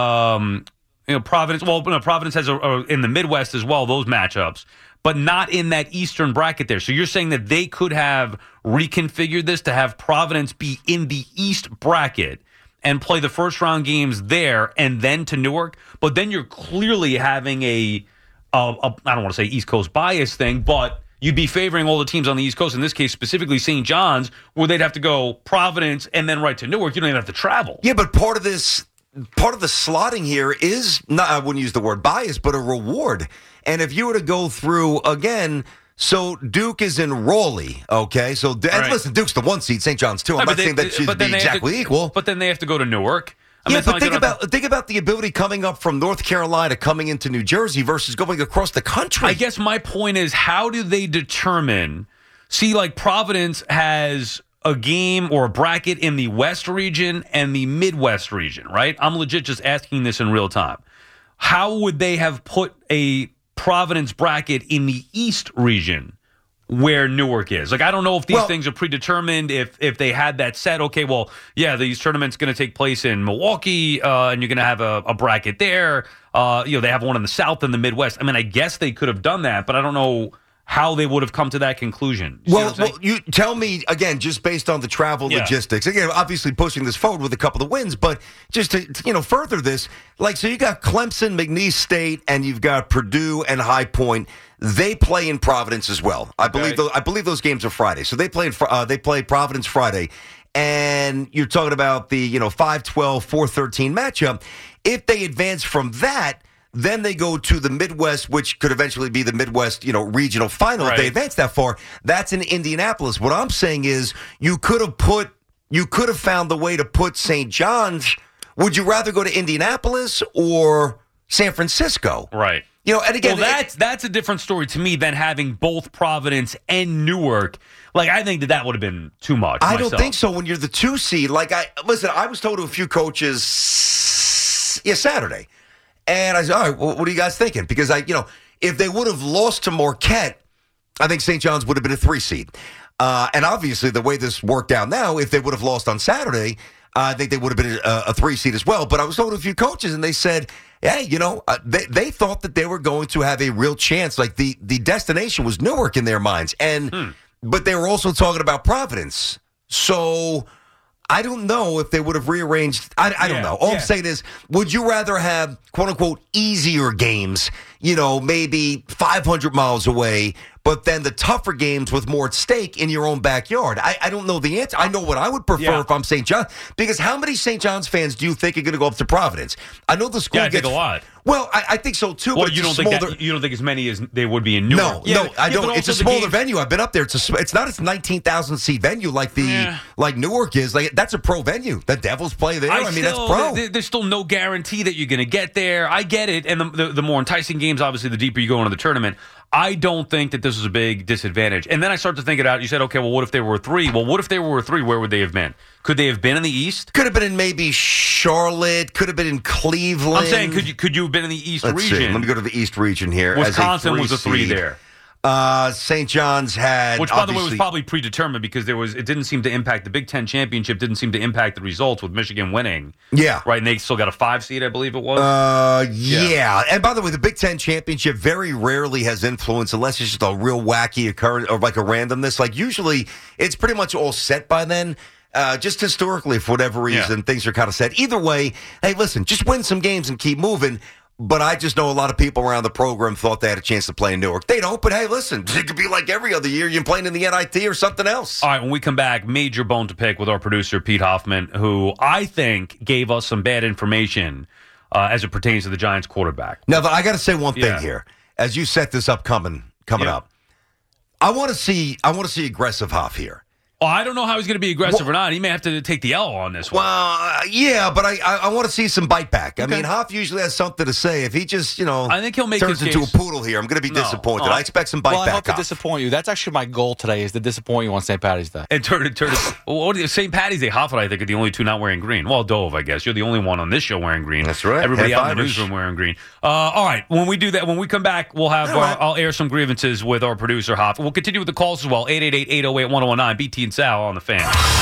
Um, you know, Providence. Well, no, Providence has a, a in the Midwest as well. Those matchups. But not in that Eastern bracket there. So you're saying that they could have reconfigured this to have Providence be in the East bracket and play the first round games there and then to Newark? But then you're clearly having a, a, a I don't want to say East Coast bias thing, but you'd be favoring all the teams on the East Coast, in this case specifically Saint John's, where they'd have to go Providence and then right to Newark. You don't even have to travel. Yeah, but part of this, part of the slotting here is, not, I wouldn't use the word bias, but a reward. And if you were to go through, again, so Duke is in Raleigh, okay? So, and Right. listen, Duke's the one seed, Saint John's two. I'm Right, but not they- saying that should but be then they have to- exactly equal. But then they have to go to Newark. I mean, Yeah, it's not but like think they don't have about think about the ability coming up from North Carolina, coming into New Jersey versus going across the country. I guess my point is, how do they determine? See, like Providence has a game or a bracket in the West region and the Midwest region, right? I'm legit just asking this in real time. How would they have put a Providence bracket in the East region where Newark is? Like, I don't know if these Well- things are predetermined, if if they had that set. Okay, well, yeah, these tournaments going to take place in Milwaukee, uh, and you're going to have a, a bracket there. Uh, you know, they have one in the South and the Midwest. I mean, I guess they could have done that, but I don't know how they would have come to that conclusion. You see Well, what I'm saying? well, you tell me again, just based on the travel Yeah. logistics. Again, obviously pushing this forward with a couple of wins, but just to to, you know further this, like so, you got Clemson, McNeese State, and you've got Purdue and High Point. They play in Providence as well. I believe those, I believe those games are Friday, so they play in, Fr- uh, they play Providence Friday, and you're talking about the you know five twelve, four thirteen matchup. If they advance from that. Then they go to the Midwest, which could eventually be the Midwest, you know, regional final. If they Right. advance that far, that's in Indianapolis. What I'm saying is, you could have put, you could have found the way to put Saint John's. Would you rather go to Indianapolis or San Francisco? Right. You know, and again, well, that's that's a different story to me than having both Providence and Newark. Like, I think that that would have been too much. I myself. don't think so. When you're the two seed, like I listen, I was told to a few coaches, yeah, Saturday. And I said, all right, well, what are you guys thinking? Because, I, you know, if they would have lost to Marquette, I think Saint John's would have been a three seed. Uh, and obviously, the way this worked out now, if they would have lost on Saturday, I think they would have been a, a three seed as well. But I was talking to a few coaches, and they said, hey, you know, uh, they, they thought that they were going to have a real chance. Like the, the destination was Newark in their minds. And hmm. But they were also talking about Providence. So I don't know if they would have rearranged. I, I yeah, don't know. All yeah. I'm saying is, would you rather have, quote unquote, easier games, you know, maybe five hundred miles away, but then the tougher games with more at stake in your own backyard? I, I don't know the answer. I know what I would prefer yeah. if I'm Saint John. Because how many Saint John's fans do you think are going to go up to Providence? I know the school yeah, I gets think a lot. Well, I, I think so too. Well, but you don't smaller, think that, you don't think as many as they would be in Newark? No, yeah, no, but, I yeah, don't. It's a smaller game, venue. I've been up there. It's a. It's not a nineteen thousand seat venue like the yeah. like Newark is. Like that's a pro venue. The Devils play there. I, I mean, still, that's pro. There, there's still no guarantee that you're going to get there. I get it, and the, the the more enticing games, obviously, the deeper you go into the tournament. I don't think that this is a big disadvantage. And then I start to think it out. You said, okay, well, what if they were a three? Well, what if they were a three? Where would they have been? Could they have been in the East? Could have been in maybe Charlotte. Could have been in Cleveland. I'm saying, could you could you have been in the East Let's region? See. Let me go to the East region here. Wisconsin as a was a three seed. there. Uh, Saint John's had, which, by the way, was probably predetermined because there was. It didn't seem to impact the Big Ten championship. Didn't seem to impact the results with Michigan winning. Yeah, right. And they still got a five seed, I believe it was. Uh, yeah. yeah. And by the way, the Big Ten championship very rarely has influence unless it's just a real wacky occurrence or like a randomness. Like usually, it's pretty much all set by then. Uh, just historically, for whatever reason, yeah. things are kind of set. Either way, hey, listen, just win some games and keep moving. But I just know a lot of people around the program thought they had a chance to play in Newark. They don't, but hey, listen, it could be like every other year you're playing in the N I T or something else. All right, when we come back, major bone to pick with our producer, Pete Hoffman, who I think gave us some bad information uh, as it pertains to the Giants quarterback. Now, I got to say one thing yeah. here. As you set this up coming coming yeah. up, I want to see I want to see aggressive Hoff here. Oh, I don't know how he's going to be aggressive well, or not. He may have to take the L on this one. Well, uh, yeah, but I, I, I want to see some bite back. Okay. I mean, Hoff usually has something to say. If he just, you know, I think he'll make turns his into case. a poodle here, I'm going to be no. disappointed. Oh. I expect some bite well, back. I hope to Hoff. disappoint you. That's actually my goal today is to disappoint you on Saint Patty's Day. And turn it, turn it. What are Saint Patty's Day, Hoff and I think are the only two not wearing green. Well, Dove, I guess. You're the only one on this show wearing green. That's right. Everybody Half out in the Irish. newsroom wearing green. Uh, all right. When we do that, when we come back, we'll have, uh, I'll air some grievances with our producer, Hoff. We'll continue with the calls as well. eight eight eight, eight oh eight, one oh one nine. B T and Sal on the Fan.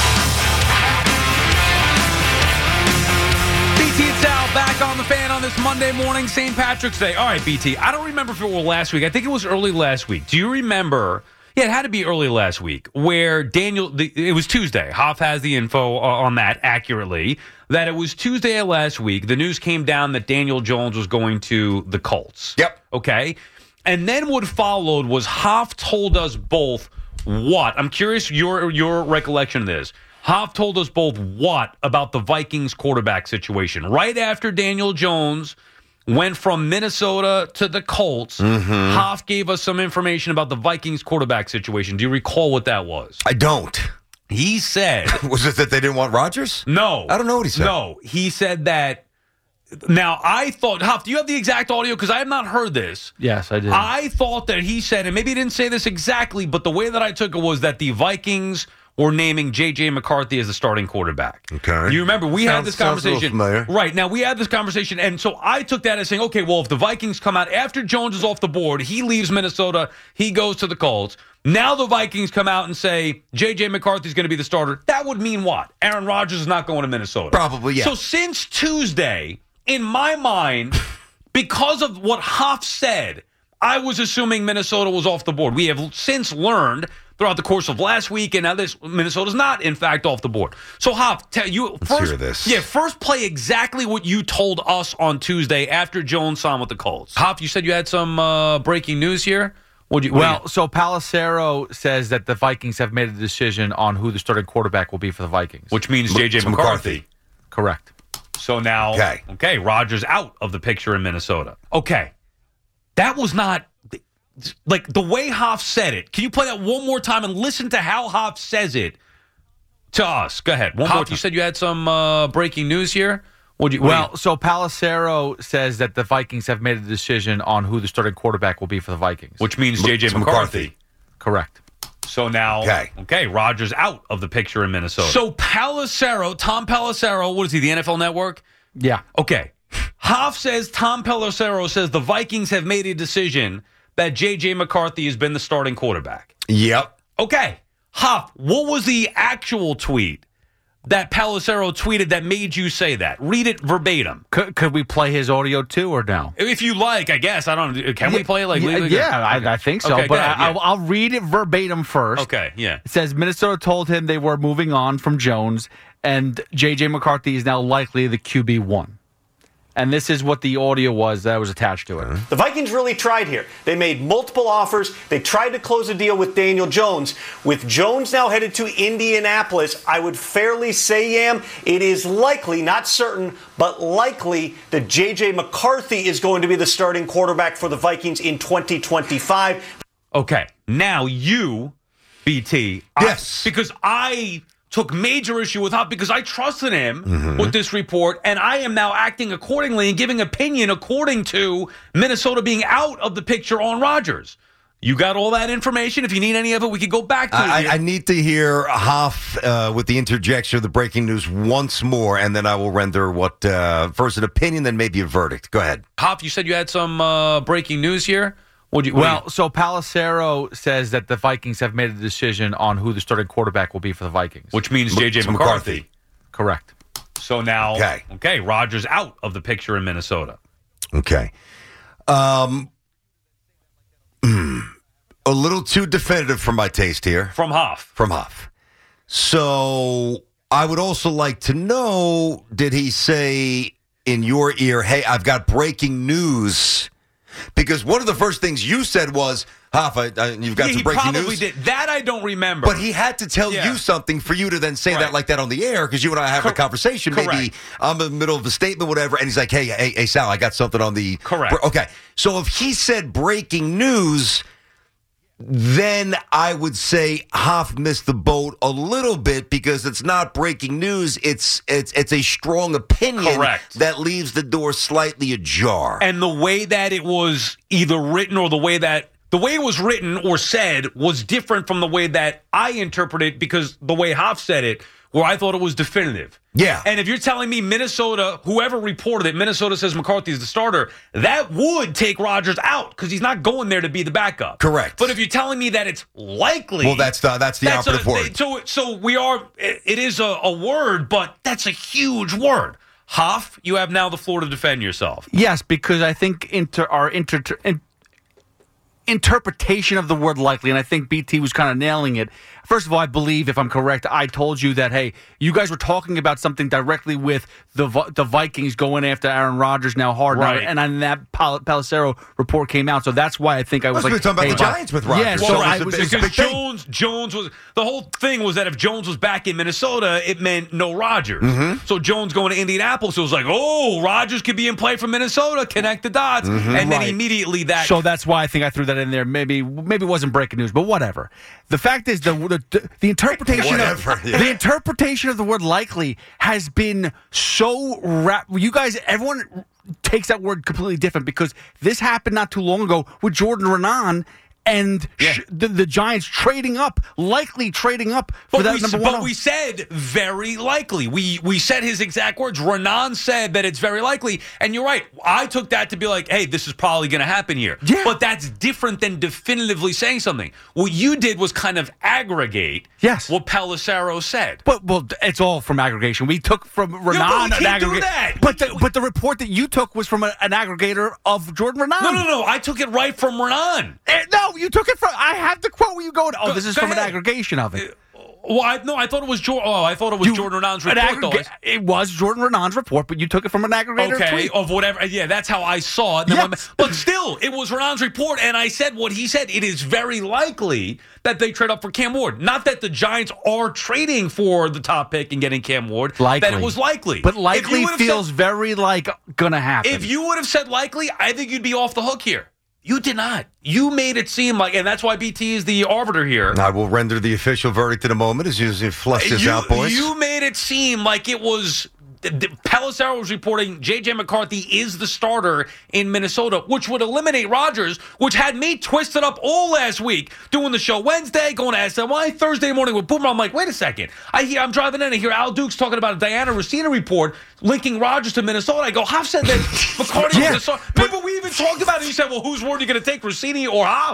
B T and Sal back on the Fan on this Monday morning, Saint Patrick's Day. All right, B T, I don't remember if it was last week. I think it was early last week. Do you remember? Yeah, it had to be early last week where Daniel, the, it was Tuesday. Hoff has the info on that accurately, that it was Tuesday of last week. The news came down that Daniel Jones was going to the Colts. Yep. Okay. And then what followed was Hoff told us both what? I'm curious your your recollection of this. Hoff told us both what about the Vikings quarterback situation. Right after Daniel Jones went from Minnesota to the Colts, mm-hmm. Hoff gave us some information about the Vikings quarterback situation. Do you recall what that was? I don't. He said... Was it that they didn't want Rodgers? No. I don't know what he said. No. He said that... Now, I thought... Hoff, do you have the exact audio? Because I have not heard this. Yes, I did. I thought that he said, and maybe he didn't say this exactly, but the way that I took it was that the Vikings... or naming J J McCarthy as the starting quarterback. Okay. You remember, we sounds, had this conversation. Right. Now, we had this conversation, and so I took that as saying, okay, well, if the Vikings come out after Jones is off the board, he leaves Minnesota, he goes to the Colts. Now the Vikings come out and say J J McCarthy's going to be the starter. That would mean what? Aaron Rodgers is not going to Minnesota. Probably, yeah. So since Tuesday, in my mind, because of what Hoff said, I was assuming Minnesota was off the board. We have since learned throughout the course of last week, and now this Minnesota's not, in fact, off the board. So, Hoff, tell you Let's first, hear this. Yeah, first play exactly what you told us on Tuesday after Jones signed with the Colts. Hoff, you said you had some uh, breaking news here. What you, what well, you, so Palacero says that the Vikings have made a decision on who the starting quarterback will be for the Vikings, which means J J McCarthy. McCarthy. Correct. So now, okay, okay, Rodgers out of the picture in Minnesota. Okay, that was not. Like, the way Hoff said it, can you play that one more time and listen to how Hoff says it to us? Go ahead. One Hoff, more. You said you had some uh, breaking news here? What you, well, you, so Palacero says that the Vikings have made a decision on who the starting quarterback will be for the Vikings. Which means J J McCarthy. McCarthy. Correct. So now, okay, okay, Rodgers out of the picture in Minnesota. So Palacero, Tom Palacero, what is he, the N F L Network? Yeah. Okay. Hoff says, Tom Pelissero says the Vikings have made a decision that J J McCarthy has been the starting quarterback. Yep. Okay. Hoff, what was the actual tweet that Pelissero tweeted that made you say that? Read it verbatim. Could, could we play his audio too, or no? If you like, I guess. I don't know. Can we play it? Like, yeah, legally? yeah I, Okay. I think so. Okay, but go ahead, I, yeah. I'll, I'll read it verbatim first. Okay, yeah. It says Minnesota told him they were moving on from Jones, and J J McCarthy is now likely the Q B one. And this is what the audio was that was attached to it. The Vikings really tried here. They made multiple offers. They tried to close a deal with Daniel Jones. With Jones now headed to Indianapolis, I would fairly say, Yam, it is likely, not certain, but likely that J J McCarthy is going to be the starting quarterback for the Vikings in twenty twenty-five. Okay. Now you, B T. Yes. I, because I took major issue with Huff because I trusted him Mhm. with this report, and I am now acting accordingly and giving opinion according to Minnesota being out of the picture on Rodgers. You got all that information? If you need any of it, we could go back to I, it. I, I need to hear Hoff uh, with the interjection of the breaking news once more, and then I will render what uh, first an opinion, then maybe a verdict. Go ahead. Hoff, you said you had some uh, breaking news here. What do you, what do Well, you- so Pelissero says that the Vikings have made a decision on who the starting quarterback will be for the Vikings. which means J J It's McCarthy. McCarthy. Correct. So now, Okay. okay, Rodgers out of the picture in Minnesota. Okay. Um, mm, a little too definitive for my taste here. From Hoff. From Hoff. So I would also like to know, did he say in your ear, hey, I've got breaking news? Because one of the first things you said was, Hoff, I, I, you've got Yeah, some he breaking probably news. did. That I don't remember. But he had to tell Yeah. you something for you to then say Right. that like that on the air, because you and I have a conversation. Maybe Correct. I'm in the middle of a statement, whatever, and he's like, hey, hey, hey, Sal, I got something on the... Correct. Okay, so if he said breaking news, then I would say Hoff missed the boat a little bit, because it's not breaking news. It's it's it's a strong opinion Correct. that leaves the door slightly ajar. And the way that it was either written or the way that the way it was written or said was different from the way that I interpret it, because the way Hoff said it, where I thought it was definitive. Yeah. And if you're telling me Minnesota, whoever reported it, Minnesota says McCarthy's the starter, that would take Rodgers out, because he's not going there to be the backup. Correct. But if you're telling me that it's likely, Well, that's the, that's the that's operative a, word. So, so we are. It, it is a, a word, but that's a huge word. Hoff, you have now the floor to defend yourself. Yes, because I think inter, our inter, in, interpretation of the word likely, and I think B T was kind of nailing it. First of all, I believe, if I'm correct, I told you that, hey, you guys were talking about something directly with the the Vikings going after Aaron Rodgers now hard. Right. And then that Pal- Pelissero report came out. So that's why I think I was Well, like, we were talking about hey, the uh, Giants with Rodgers. Yeah, Well, so it was I a was big- just, big Because thing. Jones, Jones was the whole thing was that if Jones was back in Minnesota, it meant no Rodgers. Mm-hmm. So Jones going to Indianapolis, it was like, oh, Rodgers could be in play for Minnesota. Connect the dots, Mm-hmm. and then Right. immediately that. So that's why I think I threw that in there. Maybe maybe it wasn't breaking news, but whatever. The fact is, the the, the interpretation Whatever, of yeah. the interpretation of the word likely has been so rap. You guys, everyone takes that word completely different, because this happened not too long ago with Jordan Renan. And sh- the, the Giants trading up, likely trading up for But, that we, number but one. we said very likely. We we said his exact words. Renan said that it's very likely. And you're right. I took that to be like, hey, this is probably going to happen here. Yeah. But that's different than definitively saying something. What you did was kind of aggregate Yes. what Pelissero said. But well, it's all from aggregation. We took from Renan but we an can't do aggregate. that. But the, but the report that you took was from a, an aggregator of Jordan Renan. No, no, no. I took it right from Renan. Eh, no, you took it from. I have the quote where you going. Oh, Go- this is go from ahead. an aggregation of it. Well, I, no, I thought it was Jordan. Oh, I thought it was You- Jordan Renan's an report. though. aggrega- It was Jordan Renan's report, but you took it from an aggregator Okay, tweet. of whatever. Yeah, that's how I saw it. Then Yes. when- but still, it was Renan's report, and I said what he said. It is very likely that they trade up for Cam Ward. Not that the Giants are trading for the top pick and getting Cam Ward. Likely. That it was likely. But If you likely would've feels said- very like gonna happen. If you would have said likely, I think you'd be off the hook here. You did not. You made it seem like, and that's why B T is the arbiter here. I will render the official verdict in a moment as you flush this you, out, boys. You made it seem like it was. Pelissero was reporting J J McCarthy is the starter in Minnesota, which would eliminate Rodgers, which had me twisted up all last week, doing the show Wednesday, going to S M Y, Thursday morning with Boomer. I'm like, wait a second. I hear I'm driving in and hear Al Dukes talking about a Diana Rossina report linking Rodgers to Minnesota. I go, Hoff said that McCarthy Yeah, was the starter. Remember, we even talked about it. You said, well, whose word are you going to take, Rossini or Hoff?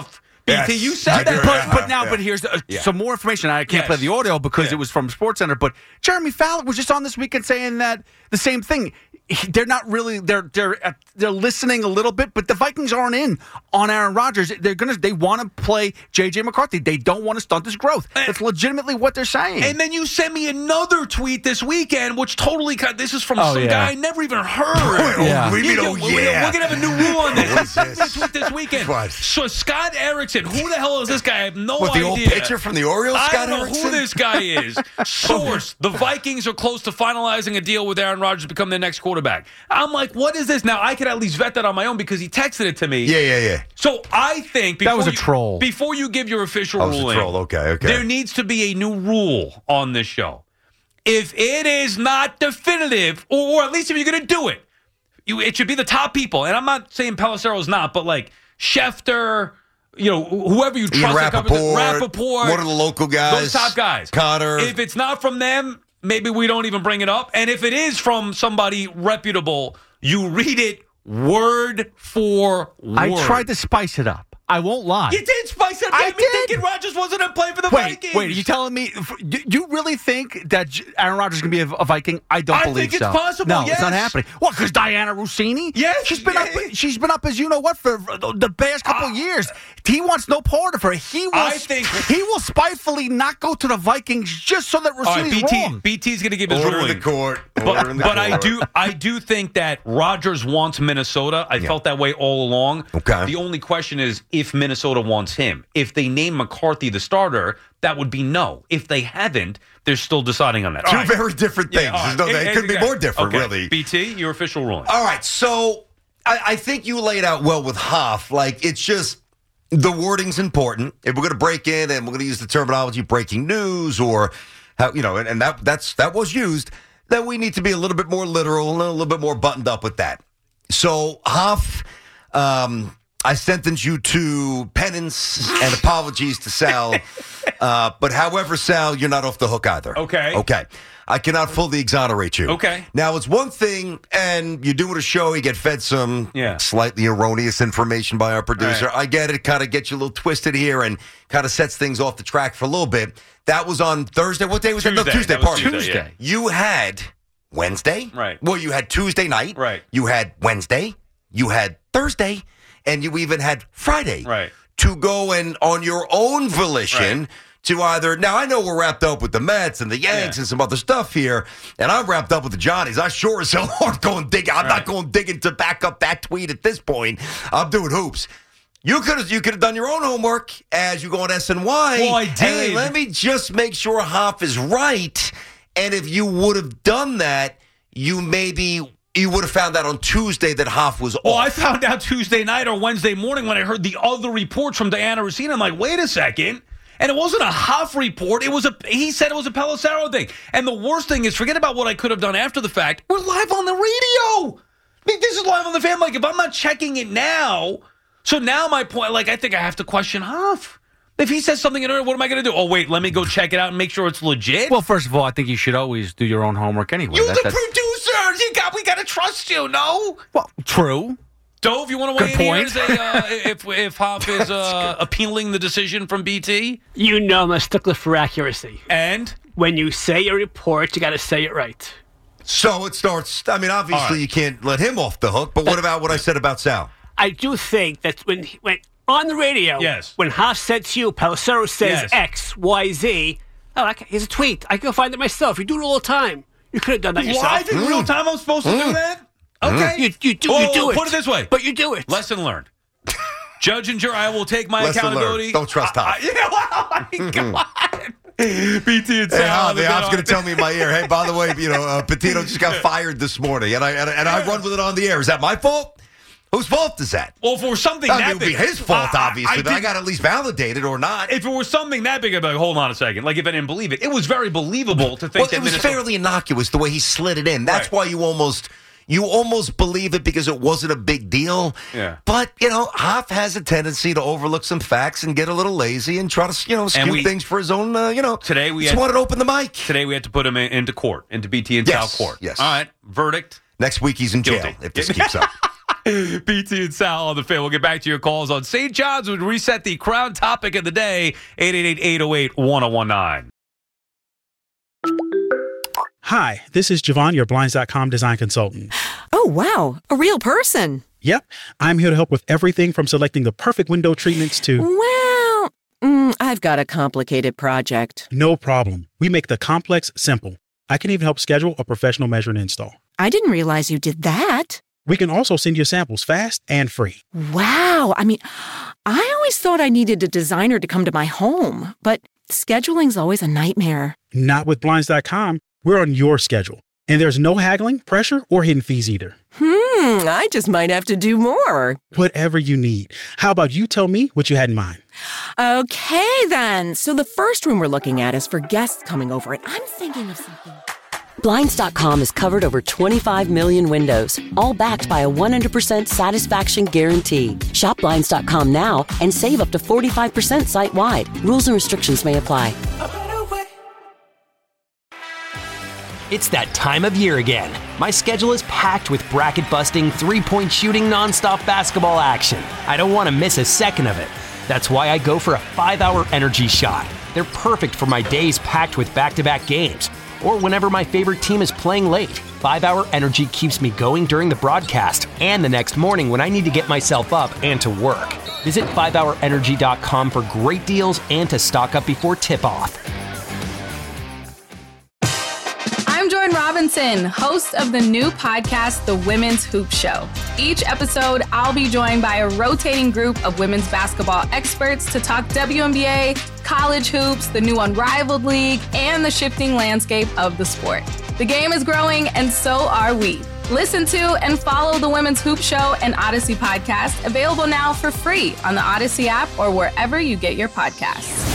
B T, you said that. But, but now, Yeah. but here's uh, Yeah. some more information. I can't Yes. play the audio because Yeah. it was from SportsCenter. But Jeremy Fowler was just on this weekend saying that the same thing. He- They're not really they're they're uh, they're listening a little bit, but the Vikings aren't in on Aaron Rodgers. They're gonna they want to play J J McCarthy. They don't want to stunt his growth. That's legitimately what they're saying. And then you sent me another tweet this weekend, which totally cut. This is from Oh, some yeah. guy I never even heard. Yeah. What do you mean, oh, we're, yeah? we're gonna have a new rule on this. What is He sent me a this? tweet this weekend. What? So Scott Erickson, who the hell is this guy? I have no What, the idea. old pitcher from the Orioles, I Scott don't know Erickson? who this guy is. Source: the Vikings are close to finalizing a deal with Aaron Rodgers to become their next quarterback. I'm like, what is this? Now I could at least vet that on my own because he texted it to me. Yeah, yeah, yeah. So I think That before was a you- troll. Before you give your official I was a ruling, troll. Okay, okay. there needs to be a new rule on this show. If it is not definitive, or, or at least if you're going to do it, you it should be the top people. And I'm not saying Pelissero's not, but like Schefter, you know, wh- whoever you Ian trust. that covers it, Rappaport, Rappaport, one of the local guys. those top guys. Connor. If it's not from them, maybe we don't even bring it up. And if it is from somebody reputable, you read it word for word. I tried to spice it up. I won't lie. You did spice it up. I I me thinking Rodgers wasn't going to play for the Wait, Vikings. wait, are you telling me f- you you really think that J- Aaron Rodgers is going to be a, a Viking? I don't I believe think it's so. possible, No, it's not yes. happening. What? Because Diana Rossini? Yes, she's been yeah. up. She's been up as you know what for the the past couple of years. He wants no part of her. He will. I think- he will spitefully not go to the Vikings just so that All right, Rossini's B T, wrong. B T's going to give his Order in ruling. the court. Order But, in the but I court. do I do think that Rodgers wants Minnesota. I felt that way all along. Okay. The only question is if Minnesota wants him. If they name McCarthy the starter, that would be no. If they haven't, they're still deciding on that. Two All right. very different things. Yeah, all right. There's no- It- it could be okay. more different, Okay. really. B T, your official ruling. All right, so I, I think you laid out well with Hoff. Like, it's just the wording's important. If we're going to break in and we're going to use the terminology breaking news or how, you know, and, and that that's that was used, then we need to be a little bit more literal and a little bit more buttoned up with that. So, Hoff, um, I sentence you to penance and apologies to Sal. Uh, but however, Sal, you're not off the hook either. Okay. Okay. I cannot fully exonerate you. Okay. Now, it's one thing, and you're doing a show, you get fed some Yeah. slightly erroneous information by our producer. Right. I get it. Kind of gets you a little twisted here and kind of sets things off the track for a little bit. That was on Thursday. What day was that? No, Tuesday. Tuesday. That was Pardon me. Tuesday, yeah. You had Wednesday. Right. Well, you had Tuesday night. Right. You had Wednesday. You had Thursday. And you even had Friday. Right. To go and, on your own volition, Right. to either, now I know we're wrapped up with the Mets and the Yanks Yeah. and some other stuff here, and I'm wrapped up with the Johnnies. I sure as hell aren't going dig. I'm not Right. going digging to back up that tweet at this point. I'm doing hoops. You could have you could have done your own homework as you go on S N Y. Well, I And did. let me just make sure Hoff is right. And if you would have done that, you maybe you would have found out on Tuesday that Hoff was Well, off. I found out Tuesday night or Wednesday morning when I heard the other reports from Diana Rossini. I'm like, wait a second. And it wasn't a Hoff report. It was a. He said it was a Pelissero thing. And the worst thing is, forget about what I could have done after the fact. We're live on the radio. I mean, this is live on the fan. Like, if I'm not checking it now, so now my point, like, I think I have to question Hoff. If he says something in order, what am I going to do? Oh, wait, let me go check it out and make sure it's legit. Well, first of all, I think you should always do your own homework anyway. you That- the that's- producers, you got. We got to trust you. No. well, true. Dove, you want to weigh Good in here point. and say uh, if if Hoff is uh, appealing the decision from B T? You know I'm a stickler for accuracy. And when you say a report, you got to say it right. So it starts. I mean, obviously, All right. you can't let him off the hook. But what about what I said about Sal? I do think that when when on the radio, Yes. when Haas said to you, Pelissero says Yes. X, Y, Z. Oh, I can, here's a tweet. I can go find it myself. You do it all the time. You could have done that yourself. live in real time, I'm supposed to do that? Okay. You, you do, Well, you do it. Put it this way. But you do it. Lesson learned. Judge and jury, I will take my Lesson learned. accountability. Don't trust Hoff. I, yeah, well, I mean, come on. B T and Hey, Sal. Hoff, have the been Hoff's on- going to tell me in my ear. Hey, by the way, you know, uh, Patino just got fired this morning, and I and, I- and I run with it on the air. Is that my fault? Whose fault is that? Well, for something I that mean, it would be big- his fault, I- I- obviously. I but I did- got to at least validate it or not. If it was something that big, I'd be like, hold on a second. Like, if I didn't believe it, it was very believable to think Well, that it was Minnesota- fairly innocuous the way he slid it in. That's Right. why you almost you almost believe it because it wasn't a big deal. Yeah. But you know, Hoff has a tendency to overlook some facts and get a little lazy and try to you know skew we- things for his own. Uh, you know, Today we just had- wanted to open the mic. Today we had to put him in, into court, into B T and Yes, Sal court. yes. All right. Verdict. Next week he's in jail Guilty. if this keeps up. B T and Sal on the Fan. We'll get back to your calls on Saint John's. Would reset the crown topic of the day. eight eight eight, eight oh eight, one oh one nine. Hi, this is Javon, your Blinds dot com design consultant. Oh, wow. A real person. Yep. I'm here to help with everything from selecting the perfect window treatments to... Well, mm, I've got a complicated project. No problem. We make the complex simple. I can even help schedule a professional measure and install. I didn't realize you did that. We can also send you samples fast and free. Wow. I mean, I always thought I needed a designer to come to my home, but scheduling's always a nightmare. Not with Blinds dot com. We're on your schedule. And there's no haggling, pressure, or hidden fees either. Hmm, I just might have to do more. Whatever you need. How about you tell me what you had in mind? Okay, then. So the first room we're looking at is for guests coming over, and I'm thinking of something. Blinds dot com has covered over twenty-five million windows, all backed by a one hundred percent satisfaction guarantee. Shop Blinds dot com now and save up to forty-five percent site-wide. Rules and restrictions may apply. It's that time of year again. My schedule is packed with bracket-busting, three-point shooting, nonstop basketball action. I don't want to miss a second of it. That's why I go for a five-hour energy shot. They're perfect for my days packed with back-to-back games, or whenever my favorite team is playing late. five-hour energy keeps me going during the broadcast and the next morning when I need to get myself up and to work. Visit five hour energy dot com for great deals and to stock up before tip-off. I'm Jordan Robinson, host of the new podcast, The Women's Hoop Show. Each episode, I'll be joined by a rotating group of women's basketball experts to talk W N B A, college hoops, the new Unrivaled League, and the shifting landscape of the sport. The game is growing, and so are we. Listen to and follow The Women's Hoop Show and Odyssey podcast, available now for free on the Odyssey app or wherever you get your podcasts.